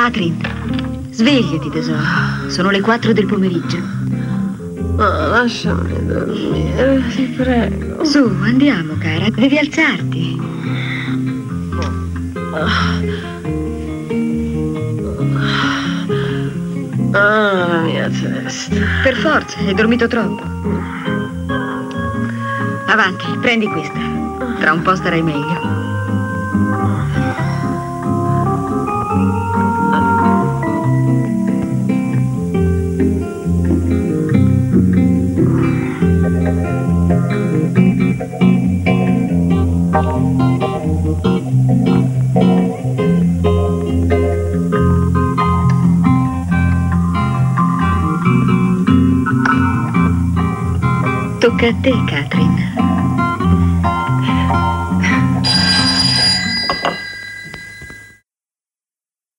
Catherine, svegliati tesoro. Sono le 4 del pomeriggio. No, lasciami dormire, ti prego. Su, andiamo, cara. Devi alzarti. La mia testa. Per forza, hai dormito troppo. Avanti, prendi questa. Tra un po' starai meglio. Tocca a te, Catherine.